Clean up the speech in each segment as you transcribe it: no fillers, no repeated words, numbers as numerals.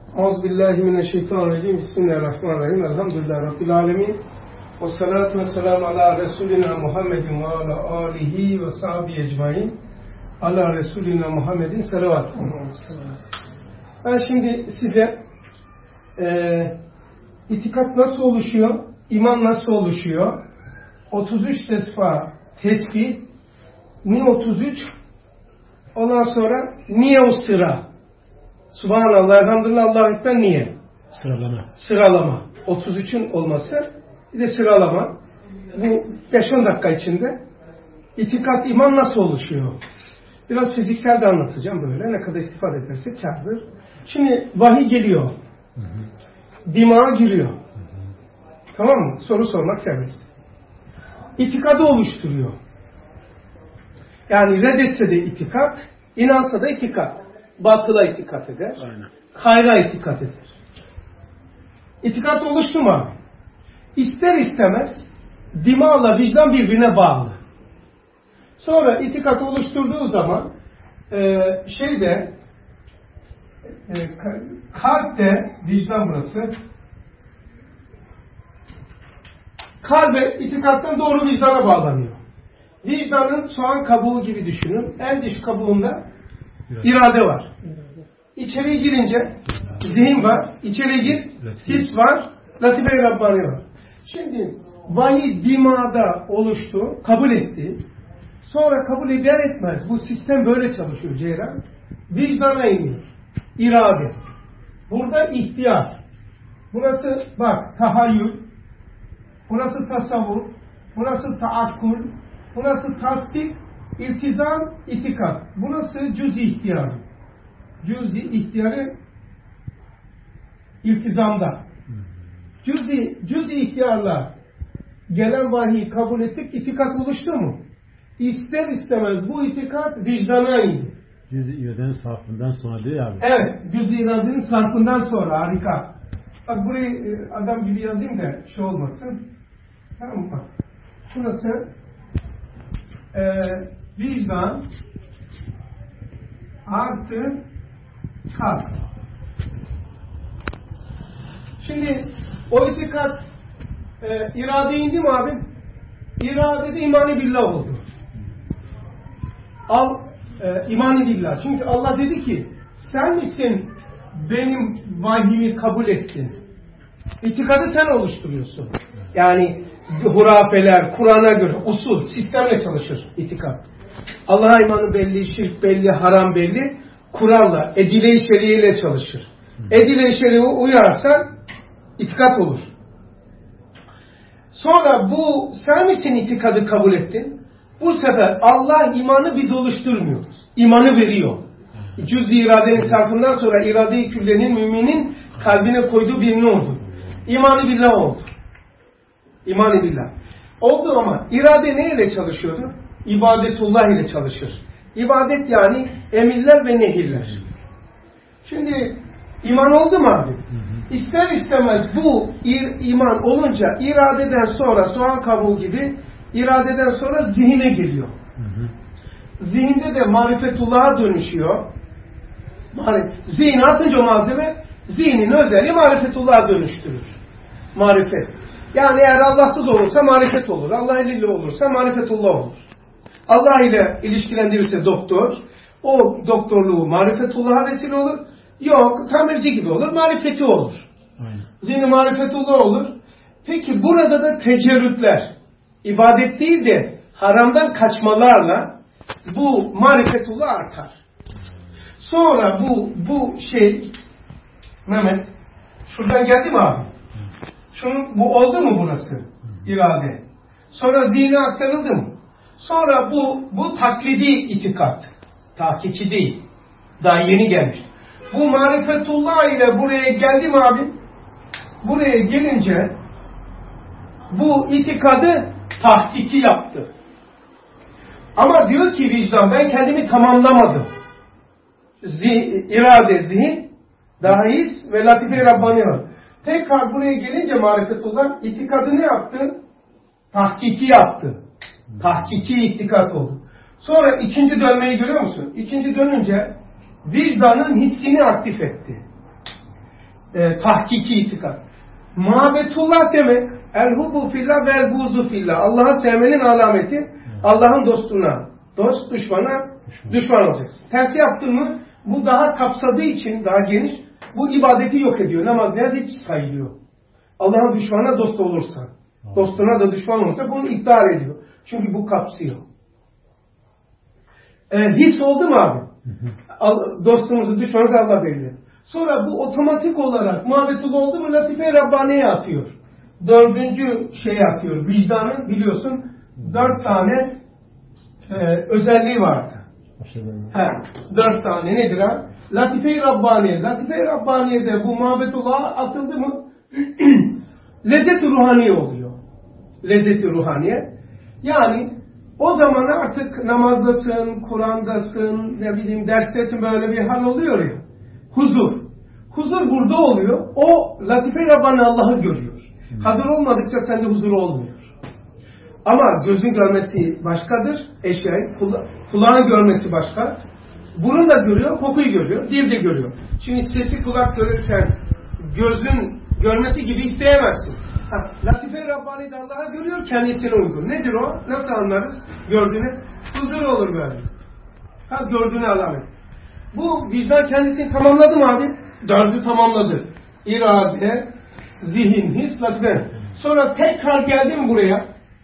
Euzubillahimineşşeytanirracim. Bismillahirrahmanirrahim. Elhamdülillahi Rabbil alemin. Ve salatu ve selamu ala Resulina Muhammedin ve ala alihi ve sahbihi ecmain. Ala Resulina Muhammedin selavat. Ben şimdi size itikat nasıl oluşuyor, iman nasıl oluşuyor, 33 defa tesbih, ni 33, ondan sonra niye o sıra? Subhanallah, elhamdülillah, Allahu Ekber niye? Sıralama. 33'ün olması, bir de sıralama. Bu 5-10 dakika içinde itikat, iman nasıl oluşuyor? Biraz fiziksel de anlatacağım böyle. Ne kadar istifade edersek kârdır. Şimdi vahiy geliyor. Dimağa giriyor. Tamam mı? Soru sormak serbest. İtikadı oluşturuyor. Yani reddetse de itikat, inansa da itikat. Batıla itikat eder. Aynen. Hayra itikat eder. İtikat oluştu mu? İster istemez dimağla vicdan birbirine bağlı. Sonra itikat oluşturduğu zaman kalpte, vicdan burası, kalbe itikattan doğru vicdana bağlanıyor. Vicdanın soğan kabuğu gibi düşünün. En dış kabuğunda irade var. İçeriye girince zihin var. İçeriye gir, his var. Latife-i Rabbani var. Şimdi vahiy dimağda oluştu, kabul etti. Sonra kabul eder etmez. Bu sistem böyle çalışıyor Ceylan. Vicdana iniyor. İrade. Burada ihtiyar. Burası bak tahayyül. Burası tasavvur. Burası taakkul. Burası tasdik. İltizam, itikat. Burası cüz-i ihtiyarı. Cüz-i ihtiyarı iltizamda. Cüz-i ihtiyarla gelen vahiyi kabul ettik. İtikat oluştu mu? İster istemez bu itikat vicdana indi. Cüz-i iradenin sarfından sonra değil abi. Evet. Cüz-i iradenin sarfından sonra. Harika. Bak burayı adam gibi yazayım da şey olmasın. Tamam mı? Bak. Şurası vicdan artı kalp. Şimdi o itikat irade indi mi abi? İradede imani billah oldu. İmani billah. Çünkü Allah dedi ki sen misin benim vahyimi kabul ettin? İtikadı sen oluşturuyorsun. Yani hurafeler, Kur'an'a göre usul, sistemle çalışır itikat. Allah'a imanı belli, şirk belli, haram belli. Kur'an'la, edile-i şeriyeyle çalışır. Edile-i şeriye uyarsan itikat olur. Sonra bu sen misin itikadı kabul ettin? Bu sefer Allah imanı biz oluşturmuyoruz. İmanı veriyor. Cüz-i iradenin sarfından sonra irade-i küllenin müminin kalbine koyduğu bir nurdu. İmanı billah oldu. İman-ı billah. Oldu ama irade neyle çalışıyordu? İbadetullah ile çalışır. İbadet yani emirler ve nehirler. Şimdi iman oldu mu abi? İster istemez bu iman olunca iradeden sonra soğan kabuğu gibi iradeden sonra zihine geliyor. Zihinde de marifetullah'a dönüşüyor. Zihine atınca malzeme zihnin özelliği marifetullah'a dönüştürür. Marifet. Yani eğer Allahsız olursa marifet olur. Allah ile olursa marifetullah olur. Allah ile ilişkilendirirse doktor, o doktorluğu marifetullah'a vesile olur. Yok, tamirci gibi olur, marifeti olur. Zihni marifetullah olur. Peki burada da tecerrütler, ibadet değil de haramdan kaçmalarla bu marifetullah artar. Sonra bu Mehmet, şuradan geldi mi abi? Bu oldu mu burası? İrade. Sonra zihne aktarıldı mı? Sonra bu taklidi itikat. Tahkiki değil. Daha yeni gelmiş. Bu marifetullah ile buraya geldi mi abi? Buraya gelince bu itikadı tahkiki yaptı. Ama diyor ki vicdan ben kendimi tamamlamadım. İrade, zihin, daha his ve latife-i Rabbani var. Tekrar buraya gelince marifetullah itikadı ne yaptı? Tahkiki yaptı. Tahkiki itikat oldu. Sonra ikinci dönmeyi görüyor musun? İkinci dönünce vicdanın hissini aktif etti. tahkiki itikat. Muhabbetullah demek el-hubbu fillah vel-buğzu fillah. Allah'ı sevmenin alameti Allah'ın dostuna dost, düşmana düşman olacaksın. Tersi yaptın mı bu daha kapsadığı için daha geniş bu ibadeti yok ediyor. Namaz niyaz hiç sayılıyor. Allah'ın düşmanına dost olursa, dostuna da düşman olursa bunu iptal ediyor. Çünkü bu kapsıyor. His oldu mu abi? Dostumuzu, düşmanımızı Allah belirler. Sonra bu otomatik olarak muhabbetul oldu mu Latife-i Rabbani'ye atıyor. Dördüncü şeye atıyor. Vicdanın biliyorsun 4 tane özelliği vardı. 4 tane nedir ha? Latife-i Rabbaniye. Latife-i Rabbaniye'de bu muhabbetullah'a atıldı mı lezzet-i ruhaniye oluyor. Lezzet-i ruhaniye. Yani o zaman artık namazdasın, Kur'an'dasın, ne bileyim derstesin, böyle bir hal oluyor ya. Huzur. Huzur burada oluyor. O Latife-i Rabbani Allah'ı görüyor. Hazır olmadıkça sende huzur olmuyor. Ama gözün görmesi başkadır. Eşyayı, kulağın görmesi başka. Burun da görüyor, kokuyu görüyor, dil de görüyor. Şimdi sesi kulak görürken gözün görmesi gibi isteyemezsin. Latife-i Rabbani de Allah'a görüyor, kendisine uygun. Nedir o? Nasıl anlarız gördüğünü? Huzur olur böyle. Gördüğünü alamet. Bu vicdan kendisini tamamladı mı abi? 4'ü tamamladı. İrade, zihin, his, latife. Sonra tekrar geldi mi buraya?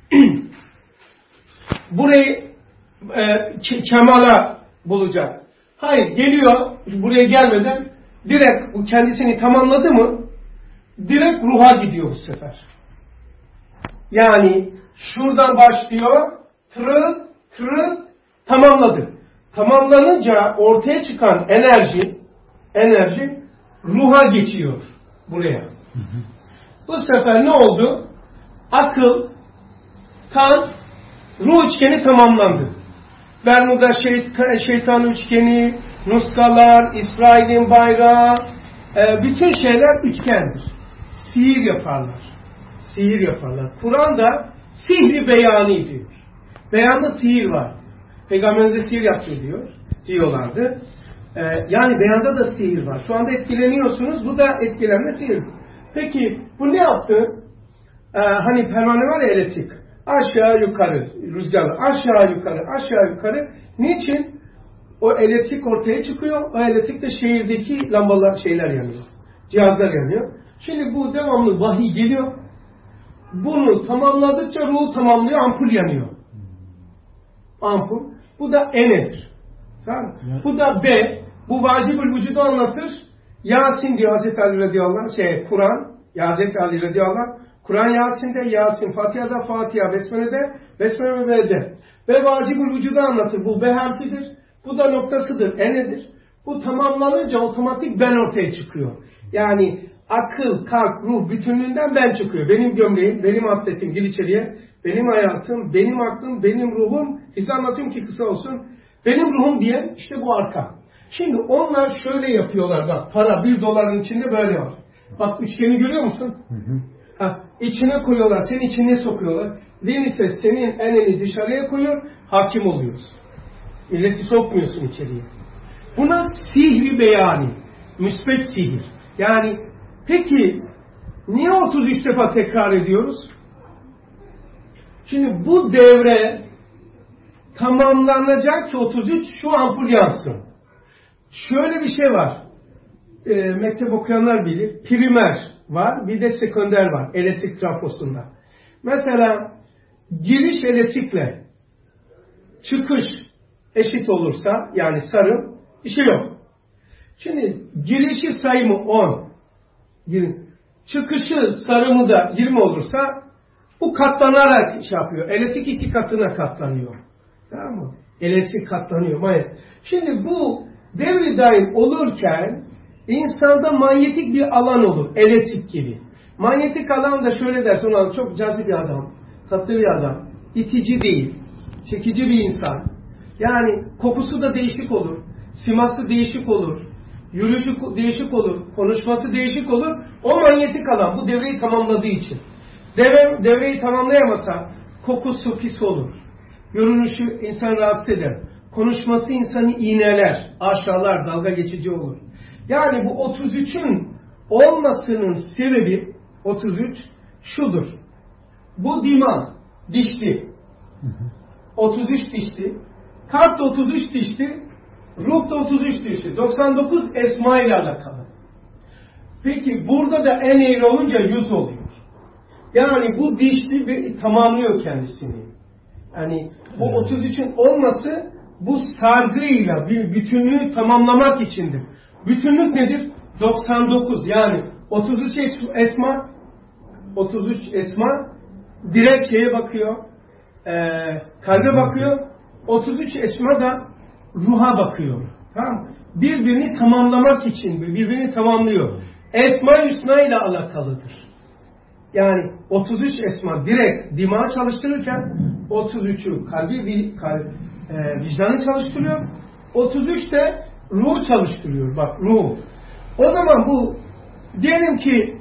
Burayı kemala bulacak. Hayır, geliyor buraya gelmeden direkt bu kendisini tamamladı mı direkt ruha gidiyor bu sefer. Yani şuradan başlıyor tırıt tamamladı. Tamamlanınca ortaya çıkan enerji ruha geçiyor buraya. Bu sefer ne oldu? Akıl, kan, ruh üçgeni tamamlandı. Bermuda şeytan üçgeni, nuskalar, İsrail'in bayrağı, bütün şeyler üçgendir. Sihir yaparlar. Kur'an'da sihri beyani diyor. Beyanda sihir var. Peygamberimize sihir yaptı diyorlardı. Yani beyanda da sihir var. Şu anda etkileniyorsunuz. Bu da etkilenme sihir. Peki bu ne yaptı? Hani pervane var ya, elektrik. Aşağı yukarı rüzgarla. Aşağı yukarı. Niçin? O elektrik ortaya çıkıyor. O elektrikte şehirdeki lambalar yanıyor. Cihazlar yanıyor. Şimdi bu devamlı vahiy geliyor. Bunu tamamladıkça ruhu tamamlıyor. Ampul yanıyor. Ampul. Bu da E'dir. Tamam. Bu da B. Bu vacibül vücudu anlatır. Yasin diyor Hazreti Ali radıyallahu anh. Kur'an. Hazreti Ali radıyallahu anh. Kur'an Yasin'de, Yasin, Fatiha'da, Fatiha, Besmele'de, Besmele ve B'de. Ve vacibül vücudu anlatır. Bu B harfidir. Bu da noktasıdır. Enedir. Bu tamamlanınca otomatik ben ortaya çıkıyor. Yani akıl, kalp, ruh bütünlüğünden ben çıkıyor. Benim gömleğim, benim atletim, gir içeriye. Benim hayatım, benim aklım, benim ruhum. Size anlatıyorum ki kısa olsun. Benim ruhum diye işte bu arka. Şimdi onlar şöyle yapıyorlar. Bak para $1 içinde böyle var. Bak üçgeni görüyor musun? İçine koyuyorlar. Senin içine sokuyorlar. Din ise senin eneni dışarıya koyuyor. Hakim oluyoruz. Milleti sokmuyorsun içeriye. Buna sihri beyani. Müsbet sihir. Yani peki niye 33 defa tekrar ediyoruz? Şimdi bu devre tamamlanacak ki 33 şu ampul yansın. Şöyle bir şey var. Mektep okuyanlar bilir. Primer var, bir de sekonder var. Elektrik traposunda. Mesela giriş elektrikle çıkış eşit olursa, yani sarım, bir şey yok. Şimdi girişi sayımı 10. Çıkışı sarımı da 20 olursa bu katlanarak şey yapıyor. Elektrik 2 katına katlanıyor. Tamam mı? Elektrik katlanıyor. Şimdi bu devri daim olurken insanda manyetik bir alan olur. Elektrik gibi. Manyetik alan da şöyle dersin, ona çok cazip bir adam. Tatlı bir adam. İtici değil. Çekici bir insan. Yani kokusu da değişik olur. Siması değişik olur. Yürüyüşü değişik olur. Konuşması değişik olur. O manyetik alan bu devreyi tamamladığı için. Devreyi tamamlayamasa kokusu pis olur. Görünüşü insan rahatsız eder. Konuşması insanı iğneler, aşağılar, dalga geçici olur. Yani bu 33'ün olmasının sebebi 33 şudur. Bu dima dişli. 33 dişli. Kalp de 33 dişli. Ruh da 33 dişli. 99 esma ile alakalı. Peki burada da en eğri olunca 100 oluyor. Yani bu dişli bir tamamlıyor kendisini. Yani bu 33'ün olması bu sargıyla bir bütünlüğü tamamlamak içindir. Bütünlük nedir? 99. Yani 33 esma 33 esma direkt şeye bakıyor. Kalbe bakıyor. 33 esma da ruha bakıyor. Tamam? Birbirini tamamlamak için birbirini tamamlıyor. Esma-i Hüsna ile alakalıdır. Yani 33 esma direkt dimağı çalıştırırken 33'ü vicdanı çalıştırıyor. 33 de ruhu çalıştırıyor. Bak ruhu. O zaman bu diyelim ki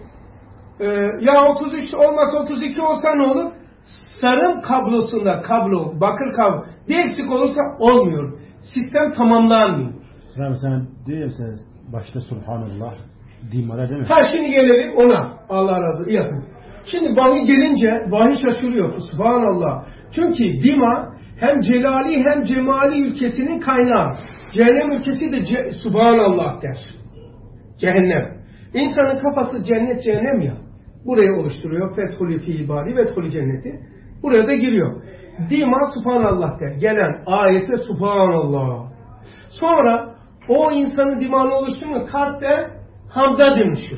ya 33 olmasa 32 olsa ne olur? Sarım kablosunda bakır kablo bir eksik olursa olmuyor. Sistem tamamlanmıyor. Mesela diyor ya sen başta Subhanallah dimara değil mi? Şimdi gelelim ona. Allah razı olsun. Şimdi vahiy gelince vahiy şaşırıyor. Subhanallah. Çünkü dima hem celali hem cemali ülkesinin kaynağı. Cehennem ülkesi de Subhanallah der. Cehennem. İnsanın kafası cennet cehennem ya. Burayı oluşturuyor. Fethulü fi ibadi, Fethulü cenneti. Buraya da giriyor. Dima Subhanallah der. Gelen ayete Subhanallah. Sonra o insanın dimağını oluşturmuyor. Kalpte hamda dönüşür.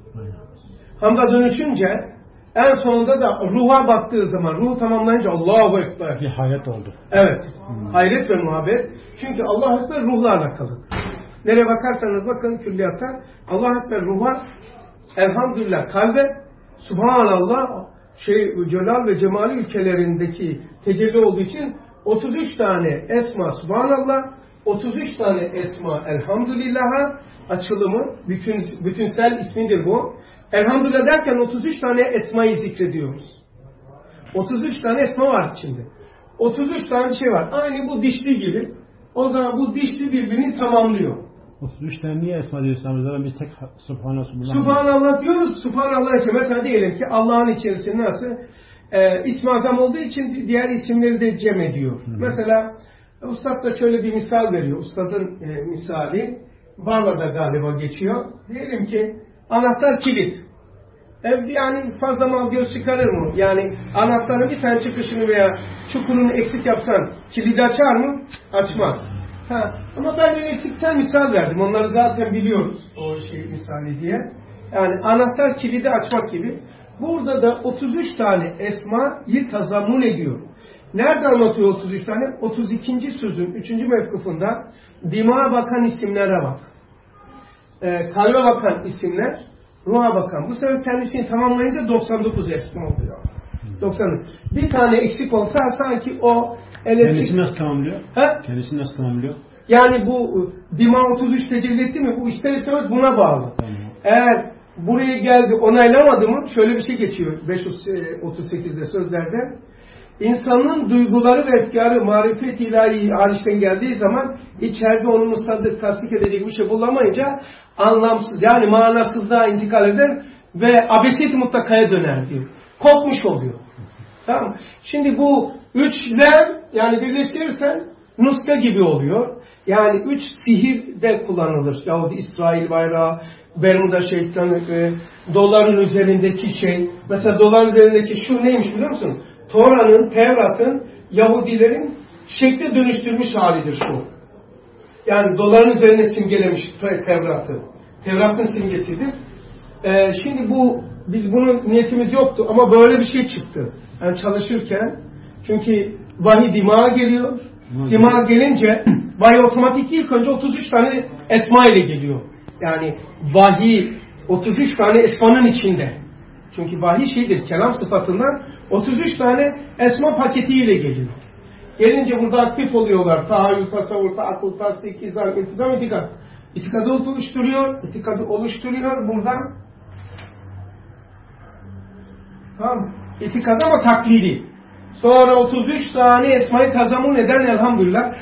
Hamda dönüşünce en sonunda da ruha baktığı zaman ruhu tamamlayınca Allahu Ekber. Bir hayret oldu. Evet. Hayret ve muhabbet. Çünkü Allahu Ekber ruhla alakalı. Nereye bakarsanız bakın külliyata Allahu Ekber ruha, elhamdülillah kalbe, Subhanallah Celal ve Cemali ülkelerindeki tecelli olduğu için 33 tane esma Subhanallah, 33 tane esma Elhamdülillah'a açılımı, bütünsel ismidir bu. Elhamdülillah derken 33 tane esmayı zikrediyoruz. 33 tane esma var içinde. 33 tane şey var. Aynı bu dişli gibi. O zaman bu dişli birbirini tamamlıyor. 33 tane niye esma diyorsanız biz tek Subhanallah Subhanallah diyoruz. Subhanallah için mesela diyelim ki Allah'ın içerisinde nasıl İsmi Azam olduğu için diğer isimleri de cem ediyor. Mesela Ustad da şöyle bir misal veriyor. Ustadın misali Barla'da galiba geçiyor. Diyelim ki anahtar kilit. Yani fazla mal göz çıkarır mı? Yani anahtarın bir tane çıkışını veya çukurunu eksik yapsan kilidi açar mı? Açmaz. Ama ben yönetiksel misal verdim. Onları zaten biliyoruz. O misali diye. Yani anahtar kilidi açmak gibi. Burada da 33 tane esmayı tazammun ediyor. Nerede anlatıyor 33 tane? 32. sözün 3. mevkufunda dimağa bakan isimlere bak. Kalbe bakan isimler, ruha bakan. Bu sefer kendisini tamamlayınca 99 esma oluyor. 90. Bir tane eksik olsa sanki o kendisini nasıl tamamlıyor? Kendisini nasıl tamamlıyor? Yani bu dima 33 tecelli etti mi? Bu ister istemez buna bağlı. Tamam. Eğer buraya geldi onaylamadı mı? Şöyle bir şey geçiyor 538'de sözlerde. İnsanın duyguları ve efkarı marifet ilahi hariçten geldiği zaman içeride onu musaddık tasdik edecek bir şey bulamayınca anlamsız yani manasızlığa intikal eder ve abesiyet-i mutlakaya döner diyor. Kopmuş oluyor. Tamam. Şimdi bu üçler yani birleştirirsen nuska gibi oluyor. Yani 3 sihirde kullanılır. Yahudi İsrail bayrağı, Bermuda şeytanı, doların üzerindeki şey. Mesela doların üzerindeki şu neymiş biliyor musun? Tora'nın, Tevrat'ın, Yahudilerin şekle dönüştürmüş halidir şu. Yani doların üzerine simgelemiş Tevrat'ı. Tevrat'ın simgesidir. Şimdi biz bunun niyetimiz yoktu ama böyle bir şey çıktı. Yani çalışırken çünkü vahiy dimağa geliyor. Dimağa gelince vahiy otomatik ilk önce 33 tane esma ile geliyor. Yani vahiy 33 tane esmanın içinde. Çünkü vahiy şeydir, kelam sıfatından 33 tane esma paketiyle geliyor. Gelince burada aktif oluyorlar. Tahayyül, tasavvur, akıl, tasdik, izah, iltizam, itikad. İtikadı oluşturuyor buradan. Tamam. İtikad ama taklidi. Sonra 33 tane esmayı tazamun eden elhamdülillah.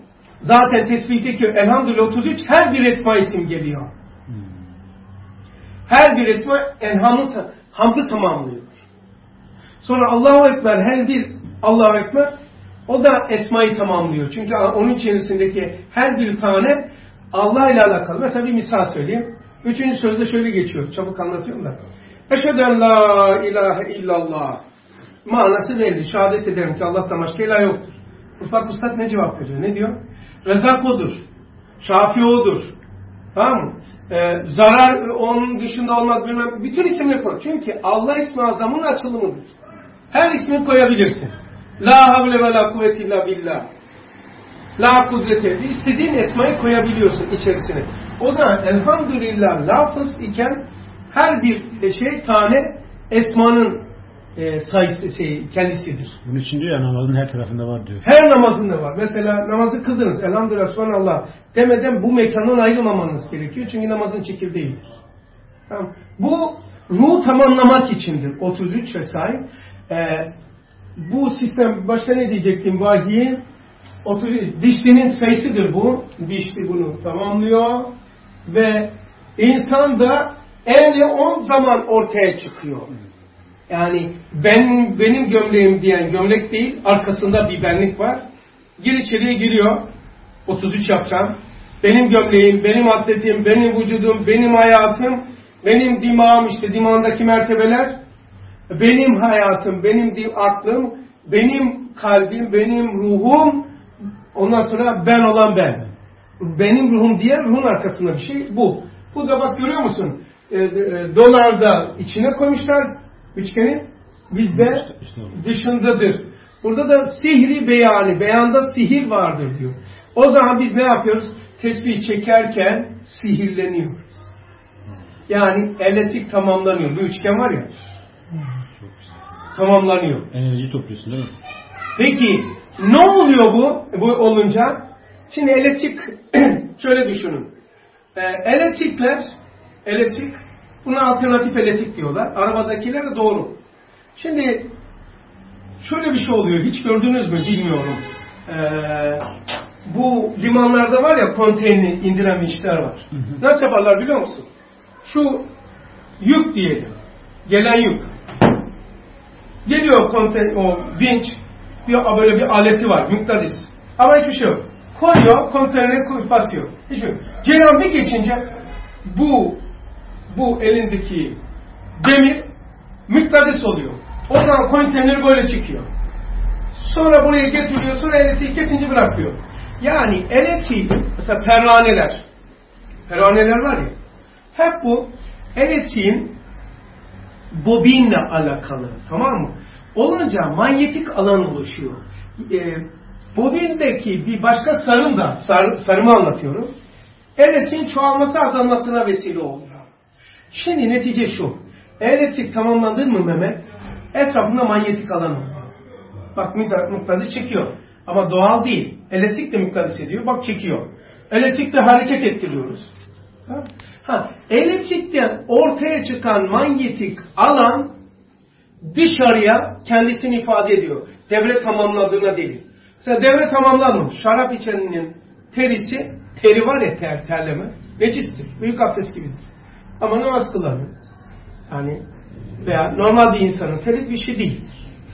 Zaten tesbihteki elhamdülillah 33 her bir esma isim geliyor. Her bir etme hamdı tamamlıyor. Sonra Allahu Ekber, her bir Allahu Ekber, o da esmayı tamamlıyor. Çünkü onun içerisindeki her bir tane Allah ile alakalı. Mesela bir misal söyleyeyim. 3. sözde şöyle geçiyor. Çabuk anlatıyorum da. Eşhedü en la ilahe illallah. Manası belli. Şehadet ederim ki Allah'tan başka ilah yoktur. Bak Üstad ne cevap veriyor? Ne diyor? Rezak odur. Şafi odur. Tamam mı? Zarar onun dışında olmaz. Bilmem. Bütün isimleri koy. Çünkü Allah ismi azamın açılımıdır. Her ismini koyabilirsin. La havle ve la kuvvete illa billah. La kudrete. İstediğin esmayı koyabiliyorsun içerisine. O zaman elhamdülillah lafız iken her bir tane esmanın sayısı kendisidir. Bunun için diyor ya, namazın her tarafında var diyor. Her namazında var. Mesela namazı kıldınız. Elhamdülillah, subhanallah demeden bu mekandan ayrılmamanız gerekiyor. Çünkü namazın çekirdeğidir. Tamam. Bu ruhu tamamlamak içindir. 33 vesaire. Bu sistem, başka ne diyecektim? Vahiy 33. Dişlinin sayısıdır bu. Dişli bunu tamamlıyor. Ve insan da 50-10 zaman ortaya çıkıyor. Yani benim gömleğim diyen gömlek değil, arkasında bir benlik var. Gir içeriye giriyor. 33 yapacağım. Benim gömleğim, benim atletim, benim vücudum, benim hayatım, benim dimağım, işte dimağındaki mertebeler, benim hayatım, benim aklım, benim kalbim, benim ruhum, ondan sonra ben olan ben. Benim ruhum diğer ruhun arkasında bir şey bu. Bu da bak görüyor musun? Dolarda içine koymuşlar üçgeni, bizde dışındadır. Burada da sihri beyanı, beyanda sihir vardır diyor. O zaman biz ne yapıyoruz? Tesbih çekerken sihirleniyoruz. Yani elektrik tamamlanıyor. Bu üçgen var ya, tamamlanıyor. Enerji topluyorsun değil mi? Peki ne oluyor bu olunca? Şimdi elektrik şöyle düşünün. Elektrik buna alternatif elektrik diyorlar. Arabadakiler de doğru. Şimdi şöyle bir şey oluyor. Hiç gördünüz mü bilmiyorum. Bu limanlarda var ya, konteyner indiren vinçler var. Nasıl yaparlar biliyor musun? Şu yük diyelim. Gelen yük. Geliyor konteyner, o vinç. Böyle bir aleti var. Mıknatıs. Ama hiçbir şey yok. Koyuyor, konteyneri basıyor. Hiçbir şey yok. Ceylan bir geçince bu elindeki demir mıknatıs oluyor. O zaman konteyner böyle çıkıyor. Sonra buraya getiriyor, sonra elektriği kesince bırakıyor. Yani elektrik, mesela pervaneler var ya, hep bu elektriğin bobinle alakalı, tamam mı? Olunca manyetik alan oluşuyor. Bobindeki bir başka sarımı anlatıyorum. Elektriğin çoğalması azalmasına vesile oluyor. Şimdi netice şu. Elektrik tamamlandı mı Mehmet? Etrafında manyetik alan oluyor. Bak mıknatıs çekiyor. Ama doğal değil. Elektrik de mıknatıs ediyor. Bak çekiyor. Elektrikle hareket ettiriyoruz. Elektrikten ortaya çıkan manyetik alan dışarıya kendisini ifade ediyor. Devre tamamladığına değil. Mesela devre tamamlanmış. Şarap içenin teri var ya, terleme. Necistir. Büyük abdest gibidir. Ama namaz kılanır. Yani veya normal bir insanın teri bir şey değil.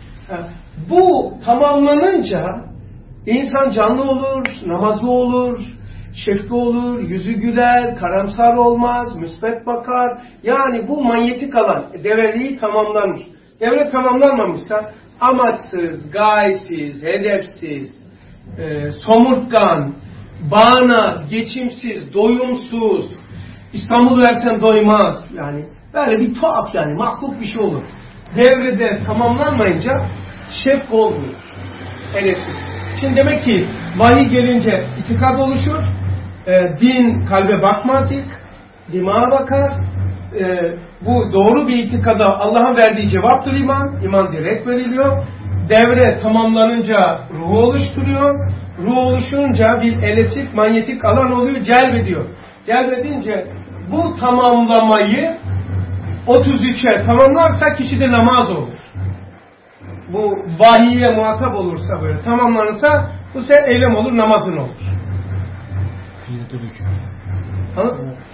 Bu tamamlanınca insan canlı olur, namazlı olur, şefkli olur, yüzü güler, karamsar olmaz, müsbet bakar. Yani bu manyetik alan, devreliği tamamlanmış. Devre tamamlanmamışsa amaçsız, gayesiz, hedefsiz, somurtkan, bağnaz, geçimsiz, doyumsuz, İstanbul versen doymaz. Yani böyle bir tuhaf, yani mahluk bir şey olur. Devrede tamamlanmayınca şefk olmuyor. Elektrik. Şimdi demek ki vahiy gelince itikad oluşur. Din kalbe bakmaz ilk. Dimağa bakar. Bu doğru bir itikada Allah'ın verdiği cevaptır iman. İman direkt veriliyor. Devre tamamlanınca ruhu oluşturuyor. Ruh oluşunca bir elektrik, manyetik alan oluyor. Celbediyor. Celbedince bu tamamlamayı 33'e tamamlarsa kişide namaz olur. Bu vahiye muhatap olursa, böyle tamamlanırsa bu sefer eylem olur, namazın olur. Anladın mı?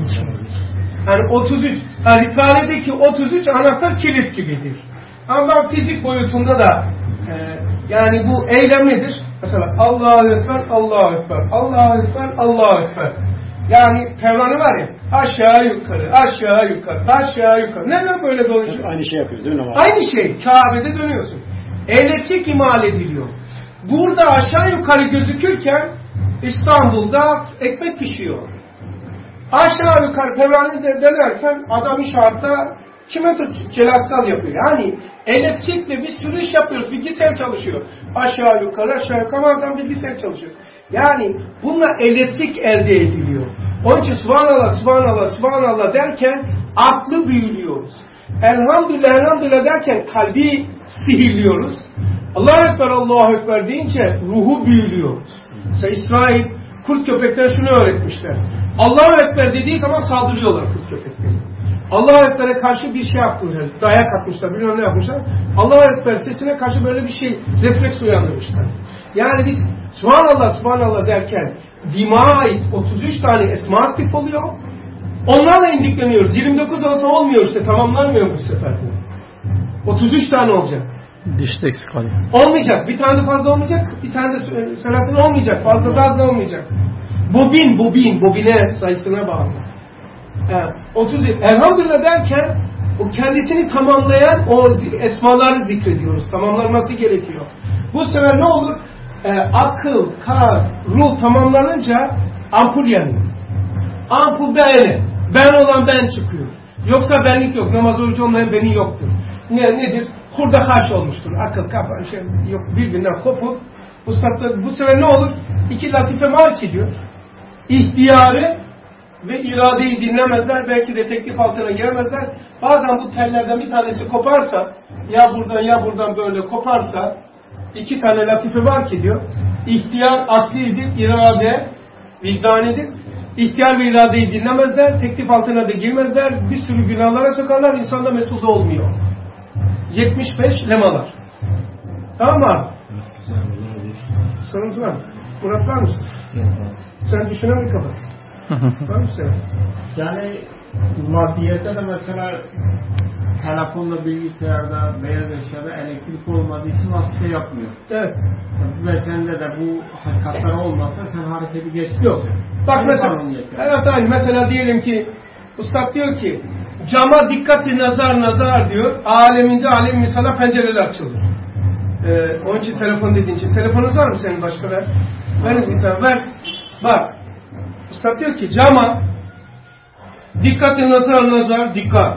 Yani 33, yani Risale'deki 33 anahtar kilit gibidir. Ama fizik boyutunda da yani bu eylem nedir? Mesela Allahu Ekber, Allahu Ekber, Allahu Ekber, Allahu Ekber. Yani Pevranı var ya, aşağı yukarı, aşağı yukarı, aşağı yukarı. Neden böyle dolaşıyor? Aynı şey yapıyoruz değil mi? Aynı şey. Kabe'de dönüyorsun. Elektrik imal ediliyor. Burada aşağı yukarı gözükürken İstanbul'da ekmek pişiyor. Aşağı yukarı Pevranı'da dönerken adam inşaatta çimento celaskal yapıyor. Yani elektrikle bir sürü iş yapıyoruz. Bilgisayar çalışıyor. Aşağı yukarı adam bilgisayar çalışıyor. Yani bununla elektrik elde ediliyor. Onun için subhanallah, subhanallah, subhanallah derken aklı büyülüyoruz. Elhamdülillah, elhamdülillah derken kalbi sihirliyoruz. Allahu Ekber, Allahu Ekber deyince ruhu büyülüyoruz. Mesela İsrail kurt köpekler şunu öğretmişler. Allahu Ekber dediği zaman saldırıyorlar kurt köpekleri. Allahu Ekber'e karşı bir şey yapmışlar. Dayak atmışlar, bilmem ne yapmışlar. Allahu Ekber sesine karşı böyle bir şey, refleks uyandırmışlar. Yani biz subhanallah, subhanallah derken dima'ya ait 33 tane esma aktif oluyor. Onlarla indikleniyoruz. 29 olsa olmuyor işte, tamamlanmıyor bu sefer. 33 tane olacak. Dişte eksik kalıyor. Olmayacak. Bir tane fazla olmayacak. Bir tane de Selahattin olmayacak. Fazla da az da olmayacak. Bobine sayısına bağlı. Yani 30. Elhamdülillah derken o kendisini tamamlayan o esmaları zikrediyoruz. Tamamlanması gerekiyor. Bu sefer ne olur? Akıl, kalp, ruh tamamlanınca ampul yanıyor. Ampul ben olan ben çıkıyor. Yoksa benlik yok. Namaz orucu olmayan beni yoktur. Nedir? Hurda karşı olmuştur. Akıl, kafa, yok birbirinden kopuk. Bu sefer ne olur? İki latife mark ediyor. İhtiyarı ve iradeyi dinlemezler. Belki de teklif altına giremezler. Bazen bu tellerden bir tanesi koparsa, ya buradan böyle koparsa, iki tane latife mark ediyor. İhtiyar aklidir, irade vicdanidir. İhtiyar ve iradeyi dinlemezler. Teklif altına da girmezler. Bir sürü günahlara sokarlar. İnsan da mesul olmuyor. 75 lemalar. Tamam mı abi? Sorun var mı? Murat var mısın? Sen düşünen bir kafasın. Var mı sen? Yani maddiyette de mesela telefonla, bilgisayarda, beyaz eşyada elektrik olmadığı için vasife yapmıyor. Evet. Ve sende de bu hakikatler olmasa sen hareketi geçmiyorsun. Yok. Bak mesela, evet aynı. Mesela diyelim ki Ustad diyor ki cama dikkatli nazar diyor. Aleminde alem misala pencereler açılır. Onun için telefon dediğin için. Telefonunuz var mı senin başka ver? Ver bir tane ver. Bak. Ustad diyor ki cama dikkatli nazar dikkat.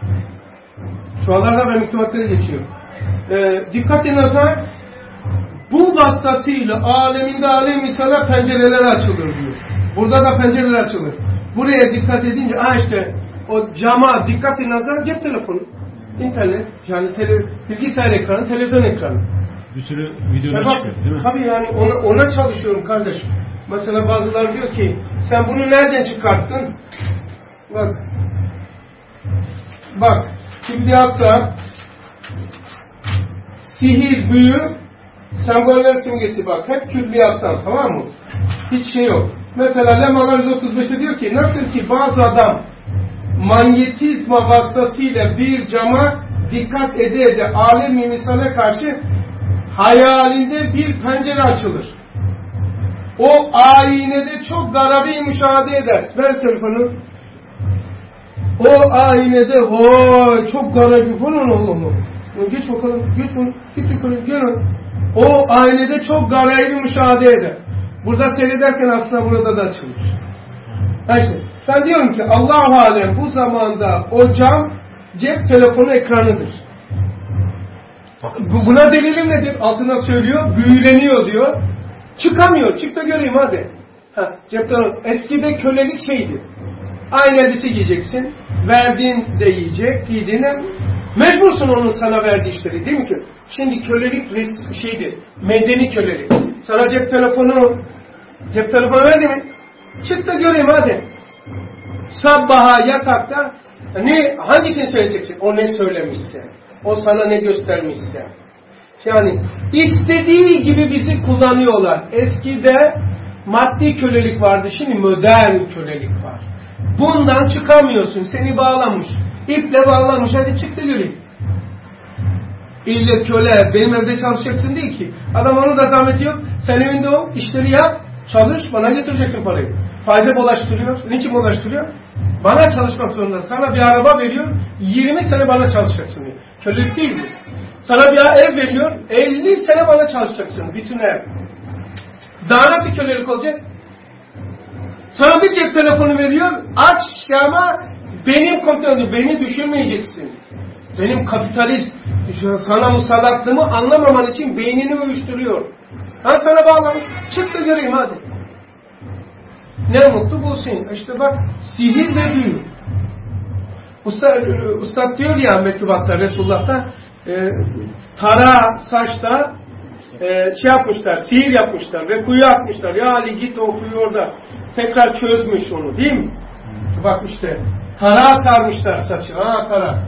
Şu anlarda ben miktubatları geçiyor. Dikkatli nazar bu vasıtasıyla aleminde alem misala pencereler açılır diyor. Burada da pencereler açılır. Buraya dikkat edince işte o cama dikkatli nazar cep telefonu, internet, yani bilgisayar ekranı, televizyon ekranı. Bir sürü videolar çıkıyor değil mi? Tabii yani ona çalışıyorum kardeşim. Mesela bazıları diyor ki sen bunu nereden çıkarttın? Bak külliyatta sihir, büyü, semboller simgesi bak. Hep külliyattan, tamam mı? Hiç şey yok. Mesela Lemalar 135'te diyor ki nasıl ki bazı adam manyetizma vasıtasıyla bir cama dikkat ede alem-i misale karşı hayalinde bir pencere açılır. O aynede çok garabi müşahede eder. Ver telefonu. O aynede çok garabi falan olur. Geç bakalım. Geç bunu. Git yukarı. Gel. O aynede çok garabi müşahede eder. Burada seyrederken aslında burada da açılır. İşte, ben diyorum ki Allah-u Alem bu zamanda o cam cep telefonu ekranıdır. Buna delilim nedir? Altına söylüyor. Büyüleniyor diyor. Çıkamıyor. Çık da göreyim hadi. Cep telefonu. Eskide kölelik şeydi. Aynı elbise giyeceksin. Verdiğin de yiyecek. Giydiğine mecbursun onun sana verdiği işleri. Değil mi ki? Şimdi kölelik şeydi. Medeni kölelik. Sana cep telefonu verdi mi? Çık da göreyim hadi. Sabbaha yatakta hangisini söyleyeceksin? O ne söylemişse. O sana ne göstermişse. Yani istediği gibi bizi kullanıyorlar. Eskide maddi kölelik vardı, şimdi modern kölelik var. Bundan çıkamıyorsun, seni bağlamış, iple bağlamış, hadi çıktı yürü. İlle köle, benim evde çalışacaksın değil ki. Adam onun da zahmeti yok, sen evinde ol, işleri yap, çalış, bana getireceksin parayı. Faize bulaştırıyor, niçin bulaştırıyor? Bana çalışmak zorunda, sana bir araba veriyor, 20 sene bana çalışacaksın diyor. Kölelik değil mi? Sana bir ev veriyor, 50 sene bana çalışacaksın, bütün ev. Daha nasıl kölelik olacak? Sana bir cep telefonu veriyor, aç ama benim kontrolümde, beni düşürmeyeceksin. Benim kapitalist, sana musallatlığımı anlamaman için beynini uyuşturuyor. Ben sana bağlamış, çık da göreyim hadi. Ne mutlu bulsun. İşte bak, sihir ve büyü. Ustad diyor ya mektubatta, Resulullah'ta, tara saçta yapmışlar, sihir yapmışlar ve kuyu atmışlar. Ya Ali git o kuyu orada. Tekrar çözmüş onu, değil mi? Bak işte, tara atarmışlar saçı. Ha tara.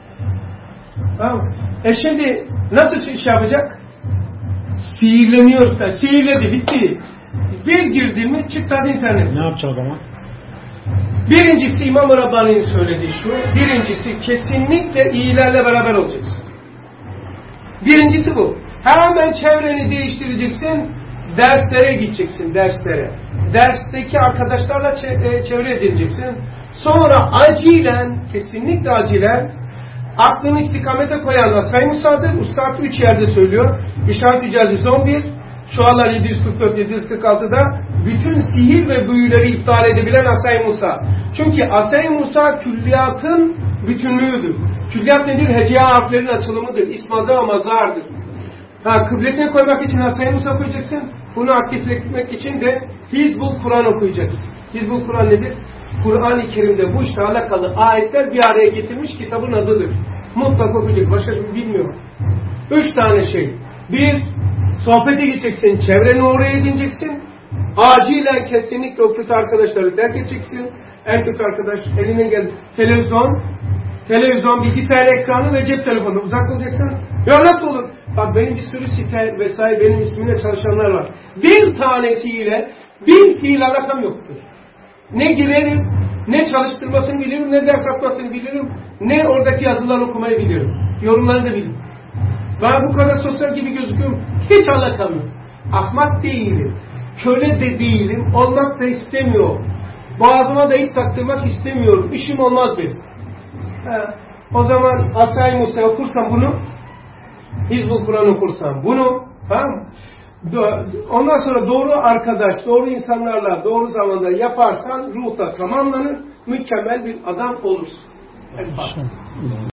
Tamam. Şimdi nasıl iş yapacak? Sihirleniyoruz da. Sihirledi, bitti. Bir girdi mi çıktı hadi internet. Ne yapacak o zaman? Birincisi İmam-ı Rabbani'nin söylediği şu. Birincisi kesinlikle iyilerle beraber olacaksın. Birincisi bu. Hemen çevreni değiştireceksin. Derslere gideceksin, derslere. Dersteki arkadaşlarla çevre edineceksin. Sonra acilen, kesinlikle acilen aklını istikamete koyanlar Sayın Musa'dır. Ustad 3 yerde söylüyor. İşaret-i Cazı 11, Şualar 744-746'da bütün sihir ve büyüleri iptal edebilen Asay Musa. Çünkü Asay Musa külliyatın bütünlüğüdür. Külliyat nedir? Hecea harflerin açılımıdır. İsmaza ve mazardır. Kıblesine koymak için Asay Musa koyacaksın. Bunu aktiflemek için de Hizbul Kur'an okuyacaksın. Hizbul Kur'an nedir? Kur'an-ı Kerim'de bu işle alakalı ayetler bir araya getirmiş kitabın adıdır. Mutlaka okuyacak. Başka bir bilmiyor. 3 tane şey. 1. Sohbete gideceksin. Çevreni oraya edineceksin. Acilen kesinlikle o kötü arkadaşları terk edeceksin. En kötü arkadaş eline geldi. Televizyon, bilgisayar ekranı ve cep telefonu. Uzak olacaksın. Ya nasıl olur? Bak benim bir sürü site vesaire benim ismimle çalışanlar var. Bir tanesiyle bir fiil alakam yoktur. Ne girerim, ne çalıştırmasını bilirim, ne ders atmasını bilirim, ne oradaki yazılar okumayı bilirim. Yorumları da bilirim. Ben bu kadar sosyal gibi gözüküyorum. Hiç alakam yok. Ahmak değilim. Köle de değilim. Olmak da istemiyorum. Boğazıma da ip taktırmak istemiyorum. İşim olmaz benim. O zaman Asay Musa okursam bunu, Hizbul Kur'an okursam bunu, tamam. Ondan sonra doğru arkadaş, doğru insanlarla doğru zamanda yaparsan ruhta tamamlanır, mükemmel bir adam olursun.